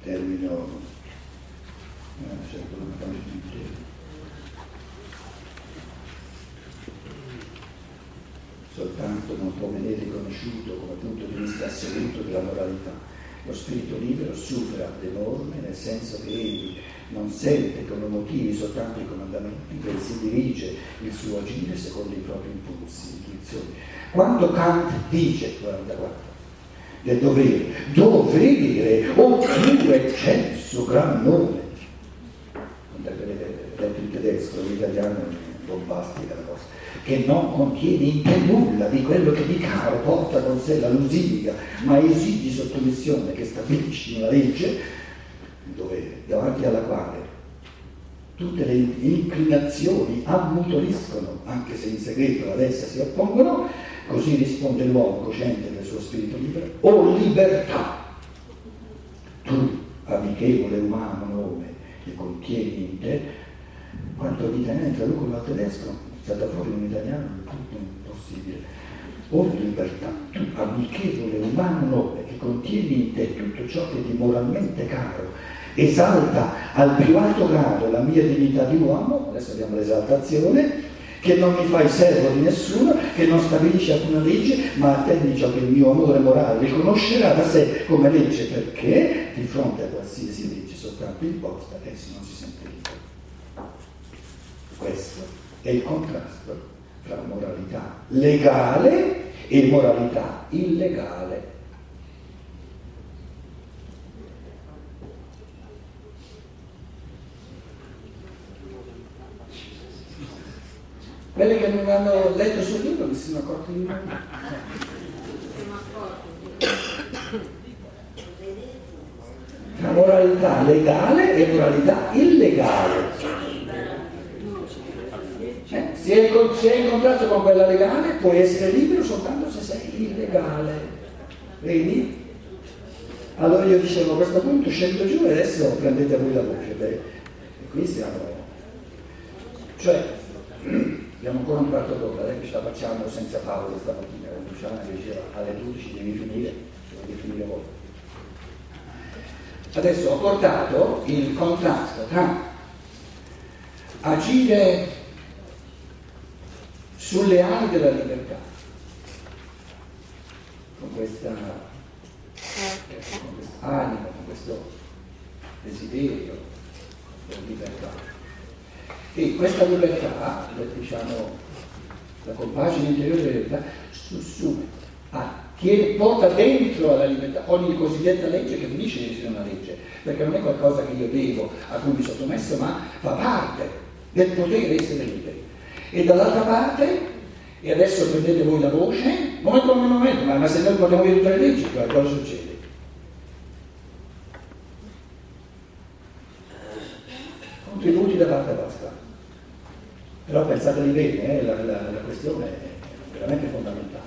termino, soltanto non può venire riconosciuto come punto di vista assoluto della moralità. Lo spirito libero supera le norme, nel senso che egli non sente come motivi soltanto i comandamenti, bensì dirige il suo agire secondo i propri impulsi, intuizioni. Quando Kant dice, 44, del dovere oppure censo gran nome, detto in tedesco, l'italiano è bombastica la cosa, che non contiene in te nulla di quello che di caro porta con sé la lusinga, ma esigi sottomissione che stabilisci una legge, dove, davanti alla quale tutte le inclinazioni ammutoriscono, anche se in segreto ad essa si oppongono, così risponde l'uomo cosciente del suo spirito libero: o libertà, tu, amichevole umano nome, che contieni in te, quanto l'italiano traducono al tedesco, è stata fuori un italiano, è tutto impossibile. O libertà, tu, amichevole umano nome, che contieni in te tutto ciò che di moralmente caro, esalta al più alto grado la mia dignità di uomo, adesso abbiamo l'esaltazione, che non mi fai servo di nessuno, che non stabilisce alcuna legge, ma attendi ciò che il mio amore morale riconoscerà da sé come legge, perché di fronte a qualsiasi legge soltanto imposta esso non si sente libero. Questo è il contrasto tra moralità legale e moralità illegale. Quelli che non hanno letto sul libro mi sono accorti di nuovo. Tra moralità legale e moralità illegale. Se è in contrasto con quella legale, puoi essere libero soltanto se sei illegale. Vedi? Allora io dicevo, a questo punto scendo giù e adesso prendete voi la voce. Beh, qui siamo. Cioè, abbiamo ancora un quarto d'ora, che ce la facciamo senza Paolo stamattina. Luciana che diceva alle 12 devi finire voi. Adesso ho portato il contrasto tra agire sulle ali della libertà, con questa anima, con questo desiderio della libertà. E questa libertà, diciamo, la compagine interiore della libertà, sussume, porta dentro alla libertà ogni cosiddetta legge che finisce di essere una legge, perché non è qualcosa che io devo, a cui mi sottomesso, ma fa parte del potere essere liberi. E dall'altra parte, e adesso prendete voi la voce, momento, ma se noi parliamo di tutte le leggi, cosa succede? Contributi da parte vostra. Però pensateli bene, la questione è veramente fondamentale.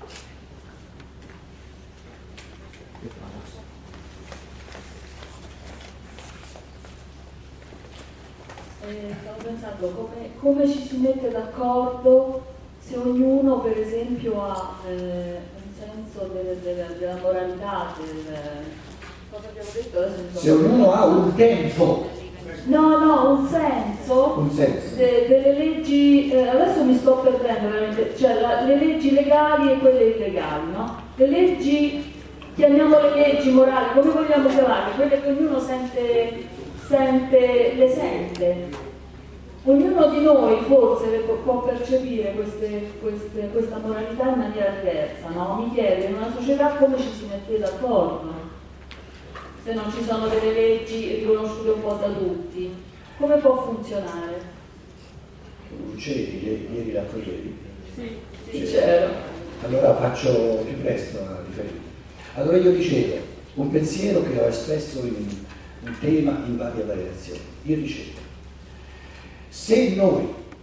Stavo pensando come ci si mette d'accordo se ognuno per esempio ha un senso della moralità, cosa abbiamo detto adesso? Se ognuno ha un tempo. No, un senso. Delle leggi, adesso mi sto perdendo veramente, cioè le leggi legali e quelle illegali, no? Le leggi, chiamiamole leggi morali, come vogliamo chiamarle, quelle che ognuno sente. Ognuno di noi forse può percepire questa moralità in maniera diversa, no? Mi chiedo, in una società come ci si mette d'accordo? Se non ci sono delle leggi riconosciute un po' da tutti, come può funzionare? Ieri l'altro ieri? Sì, c'ero. Allora faccio più presto a riferire. Allora io dicevo, un pensiero che ho espresso in un tema in varie variazioni. Io dicevo, se noi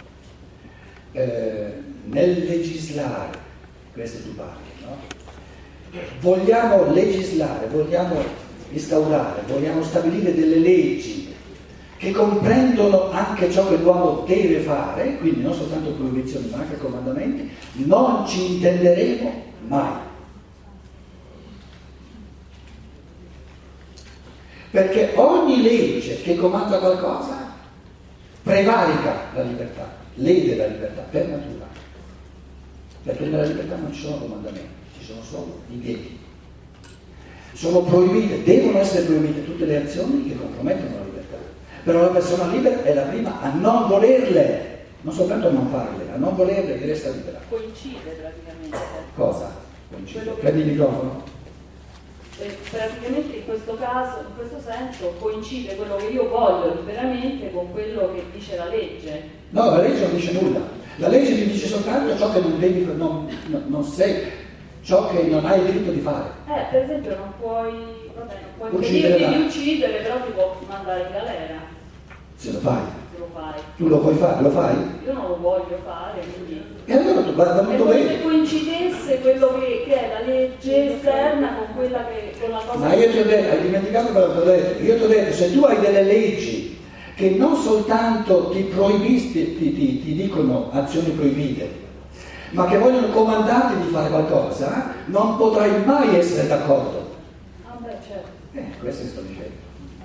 nel legislare, questo tu parli, no? Vogliamo legislare, vogliamo instaurare, vogliamo stabilire delle leggi che comprendono anche ciò che l'uomo deve fare, quindi non soltanto proibizioni ma anche comandamenti, non ci intenderemo mai. Perché ogni legge che comanda qualcosa prevarica la libertà, lede la libertà per natura. Perché nella libertà non ci sono comandamenti, ci sono solo divieti. Sono proibite, devono essere proibite tutte le azioni che compromettono la libertà. Però la persona libera è la prima a non volerle, non soltanto a non farle, a non volerle, che resta libera. Coincide praticamente. Cosa? Coincide? Prendi il microfono. Praticamente in questo caso, in questo senso, coincide quello che io voglio liberamente con quello che dice la legge. No, la legge non dice nulla. La legge ti dice soltanto ciò che non devi, non sei, ciò che non hai il diritto di fare. Per esempio non puoi Uccidere impedirti di uccidere, però ti può mandare in galera. Se lo fai. Se lo fai. Tu lo puoi fare, lo fai? Io non lo voglio fare, quindi. E allora tu guarda E molto poi bene. se coincidesse quello che è la legge esterna con quella con la cosa. Ma io ti ho detto, hai dimenticato quello che ti ho detto. Io ti ho detto, se tu hai delle leggi che non soltanto ti dicono azioni proibite, ma che vogliono comandarti di fare qualcosa, non potrai mai essere d'accordo. Ah beh, certo. Questo sto dicendo.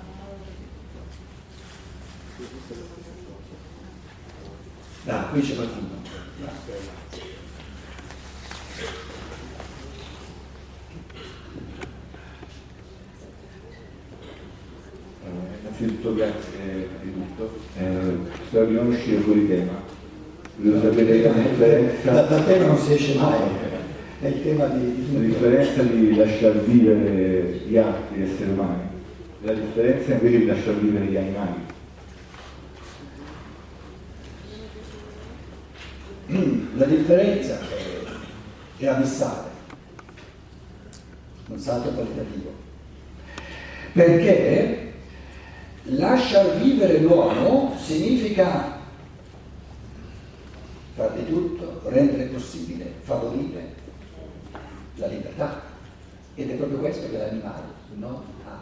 Qui c'è qualcuno. Innanzitutto grazie di tutto. Spero di non uscire fuori tema. Volevo sapere la differenza. Da tema non si esce mai, è il tema di La differenza di lasciar vivere gli altri esseri umani, la differenza invece di lasciar vivere gli animali. La differenza è abissale, un salto qualitativo, perché lasciar vivere l'uomo significa far di tutto, rendere possibile, favorire la libertà, ed è proprio questo che l'animale non ha.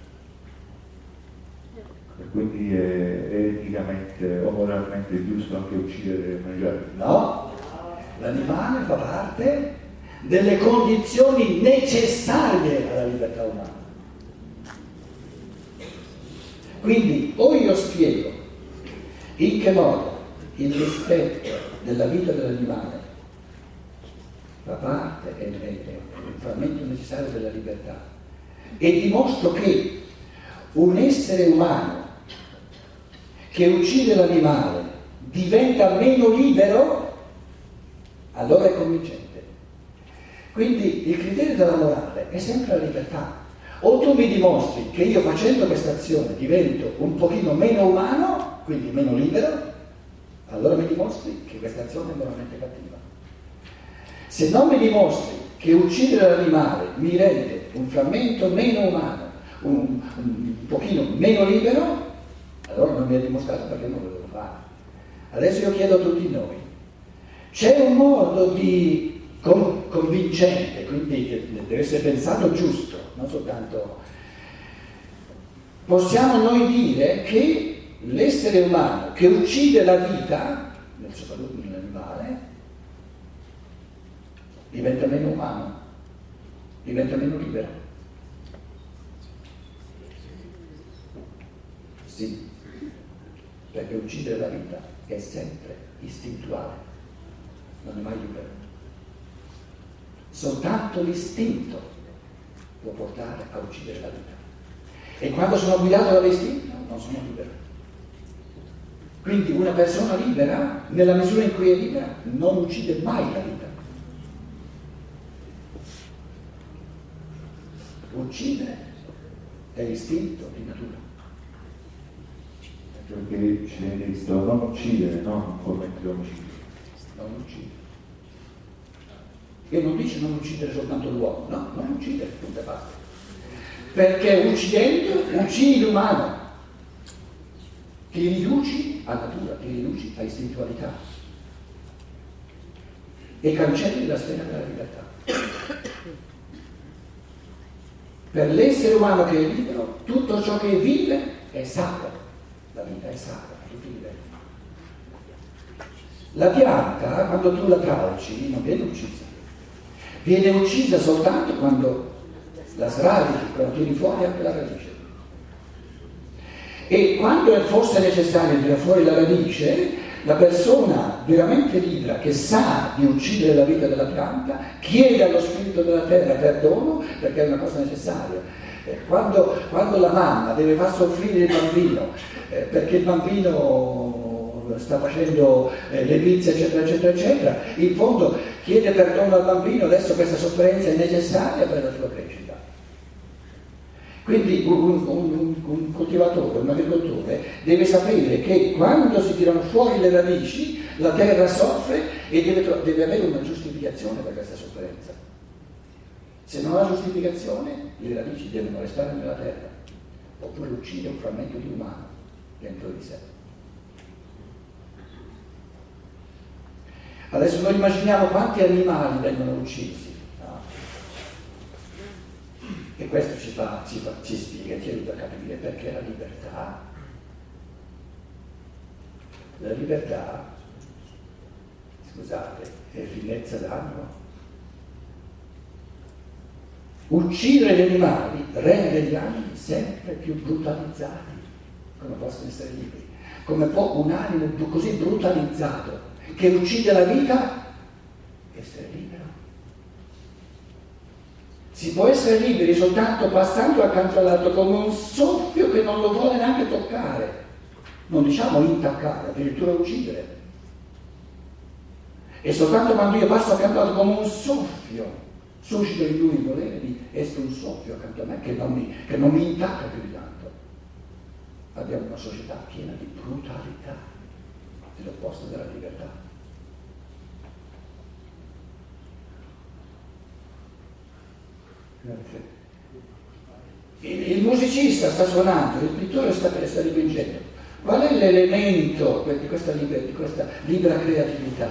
E quindi è eticamente o moralmente giusto anche uccidere e mangiare? No, l'animale fa parte delle condizioni necessarie alla libertà umana. Quindi o io spiego in che modo il rispetto della vita dell'animale fa parte, è un frammento necessario della libertà, e dimostro che un essere umano che uccide l'animale diventa meno libero, allora è convincente. Quindi il criterio della morale è sempre la libertà. O tu mi dimostri che io facendo questa azione divento un pochino meno umano, quindi meno libero, allora mi dimostri che questa azione è moralmente cattiva. Se non mi dimostri che uccidere l'animale mi rende un frammento meno umano, un pochino meno libero, allora non mi ha dimostrato perché non lo devo fare. Adesso io chiedo a tutti noi, c'è un modo di convincente, quindi che deve essere pensato giusto, non soltanto. Possiamo noi dire che l'essere umano che uccide la vita, soprattutto nell'animale, diventa meno umano, diventa meno libero? Sì, perché uccidere la vita è sempre istintuale, non è mai libero. Soltanto l'istinto può portare a uccidere la vita. E quando sono guidato dall'istinto non sono libero. Quindi una persona libera, nella misura in cui è libera, non uccide mai la vita. Uccidere è l'istinto di natura. Perché ci viene detto non uccidere, non commettere omicidio. Non uccidere. E non dice non uccidere soltanto l'uomo, no, non uccidere, punto e basta. Perché uccidendo uccidi l'umano, ti riduci a natura, ti riduci a istintualità e cancelli la sfera della libertà. Per l'essere umano che è libero, tutto ciò che vive è sacro, la vita è sacra a tutti i livelli. La pianta, quando tu la tralci, non viene uccisa. Viene uccisa soltanto quando la sradichi, quando tiri fuori anche la radice. E quando fosse necessario tirare fuori la radice, la persona veramente libera, che sa di uccidere la vita della pianta, chiede allo spirito della terra perdono perché è una cosa necessaria. Quando la mamma deve far soffrire il bambino perché il bambino sta facendo le pizze eccetera eccetera eccetera, in fondo chiede perdono al bambino, adesso questa sofferenza è necessaria per la sua crescita. Quindi un coltivatore, un agricoltore deve sapere che quando si tirano fuori le radici la terra soffre e deve avere una giustificazione per questa sofferenza. Se non ha giustificazione, le radici devono restare nella terra, oppure uccide un frammento di umano dentro di sé. Adesso noi immaginiamo quanti animali vengono uccisi. E questo ci spiega, ci aiuta a capire perché la libertà, scusate, è finezza d'animo. Uccidere gli animali rende gli animi sempre più brutalizzati, come possono essere liberi. Come può un animo così brutalizzato che uccide la vita essere libero? Si può essere liberi soltanto passando accanto all'altro come un soffio che non lo vuole neanche toccare, non diciamo intaccare, addirittura uccidere. E soltanto quando io passo accanto all'altro come un soffio, suscito in lui il volere di essere un soffio accanto a me che non mi intacca più di tanto. Abbiamo una società piena di brutalità, l'opposto della libertà. Il musicista sta suonando, il pittore sta dipingendo. Qual è l'elemento di questa libera creatività?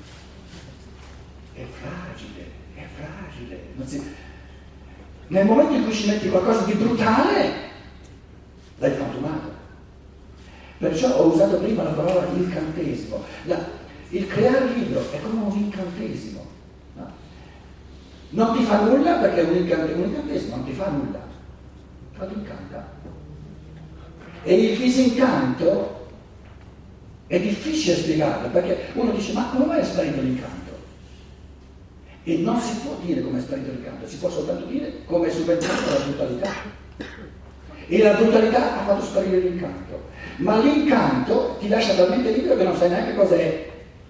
È fragile. Nel momento in cui ci metti qualcosa di brutale, l'hai frantumato. Perciò ho usato prima la parola incantesimo. Il creare il libro è come un incantesimo. Non ti fa nulla perché un incantesimo non ti fa nulla, ma ti incanta. E il disincanto è difficile spiegarlo perché uno dice ma come mai è sparito l'incanto? E non si può dire come è sparito l'incanto, si può soltanto dire come è subentrata la brutalità. E la brutalità ha fatto sparire l'incanto, ma l'incanto ti lascia talmente libero che non sai neanche cos'è.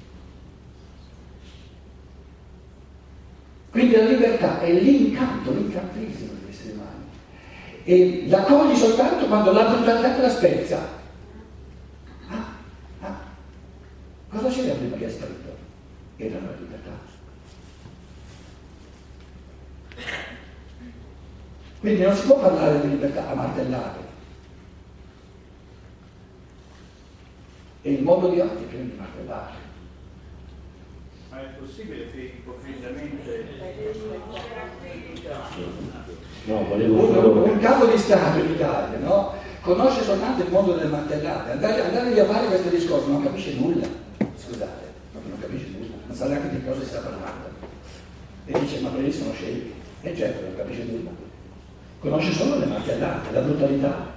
Quindi la libertà è l'incanto, l'incantesimo degli esseri umani. E la cogli soltanto quando la brutalità te la spezza. Cosa c'era prima che è sparito? Era la libertà. Quindi non si può parlare di libertà a martellare. E il modo di oggi è pieno di martellare. Ma è possibile che improvvisamente un capo di Stato in Italia, no? Conosce soltanto il mondo delle martellate, andare a fare questo discorso non capisce nulla, scusate, non capisce nulla, non sa neanche di cosa si sta parlando. E dice ma quelli sono scemi, e certo non capisce nulla, conosce solo le martellate, la brutalità.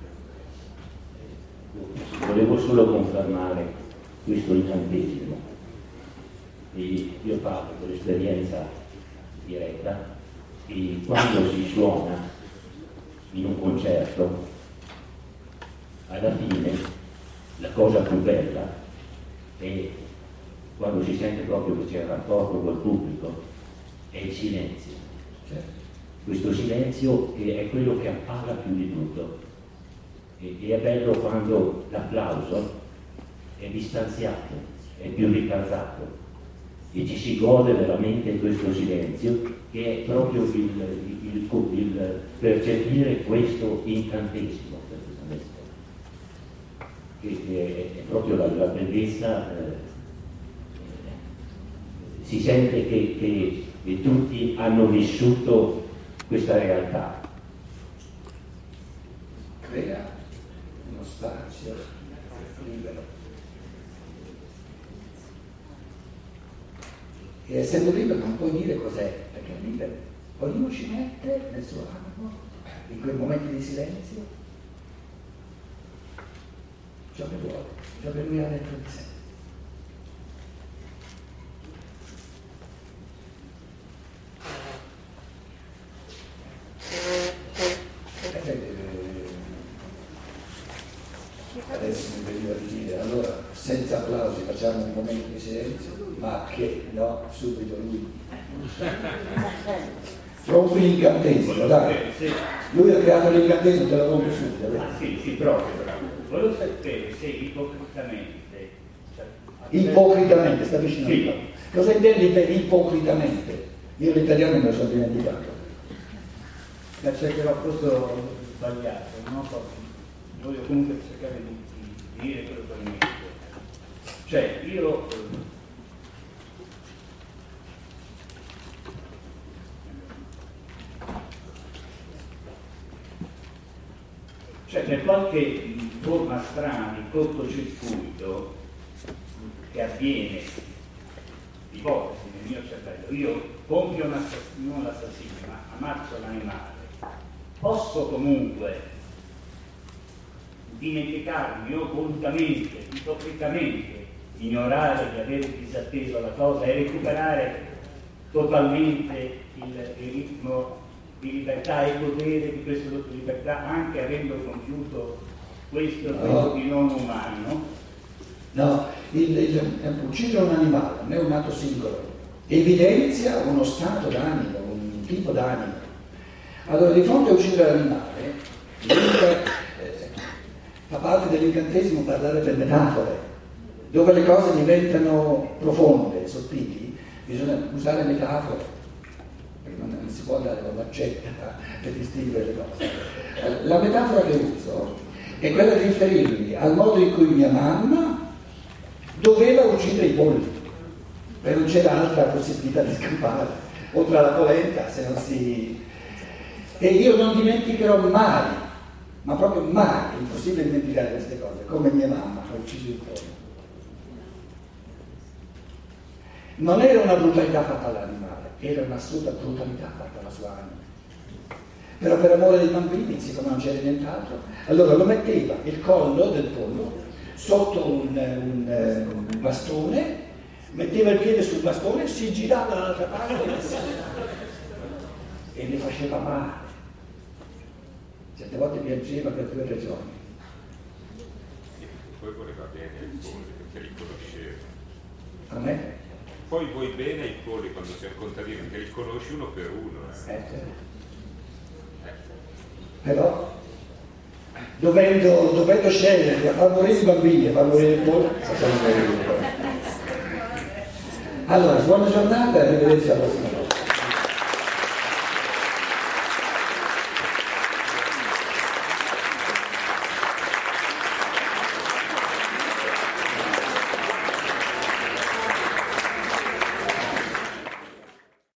Volevo solo confermare questo incantesimo. E io parlo per esperienza diretta e quando si suona in un concerto, alla fine la cosa più bella è quando si sente proprio che c'è il rapporto col pubblico, è il silenzio. Questo silenzio è quello che appalla più di tutto e è bello quando l'applauso è distanziato, è più ricalzato e ci si gode veramente questo silenzio che è proprio il percepire questo incantesimo, che è proprio la bellezza. Si sente che tutti hanno vissuto questa realtà. Crea uno spazio libero. E essendo libero non puoi dire cos'è, perché è libero. Ognuno ci mette nel suo animo, in quei momenti di silenzio, ciò che vuole, ciò che lui ha dentro di sé. Adesso mi veniva di dire, allora senza applausi facciamo un momento di silenzio, ma che no, subito lui rompi l'incantesimo, dai. Lui ha creato l'incantesimo, te lo rompo subito. Sì, proprio. Volevo sapere se ipocritamente, sta vicino sì. a me. Cosa intendi per ipocritamente? Io l'italiano me lo sono dimenticato. La cercherò forse sbagliato, non so. Voglio comunque cercare di dire quello che ho in mente. Cioè, io per qualche forma strana di cortocircuito che avviene ipotesi nel mio cervello, io compio non l'assassino, ma ammazzo l'animale, posso comunque dimenticarmi o volutamente, ipocritamente, ignorare di aver disatteso la cosa e recuperare totalmente il ritmo di libertà e potere di questa libertà, anche avendo compiuto questo tipo di non umano. No, uccidere un animale non è un atto singolo, evidenzia uno stato d'animo, un tipo d'animo. Allora, di fronte a uccidere l'animale, fa parte dell'incantesimo parlare per metafore, dove le cose diventano profonde, sottili, bisogna usare metafore, perché non si può andare con l'accetta per distinguere le cose. La metafora che uso è quella di riferirmi al modo in cui mia mamma doveva uccidere i polli, perché non c'era altra possibilità di scappare, oltre alla polenta, se non si... E io non dimenticherò mai, ma proprio mai, è impossibile dimenticare queste cose, come mia mamma ha ucciso il pollo. Non era una brutalità fatta all'animale, era un'assoluta brutalità fatta alla sua anima. Però per amore dei bambini, siccome non c'era nient'altro, allora lo metteva il collo del pollo sotto un bastone, metteva il piede sul bastone, si girava dall'altra parte e ne faceva male. Certe volte piangeva per 2 ragioni. Poi voleva bene ai polli perché li conosceva. A me? Poi vuoi bene ai polli quando sei un contadino perché li conosci uno per uno. Però dovendo scegliere tra far morire i bambini e far morire il pollo, allora buona giornata e arrivederci alla prossima.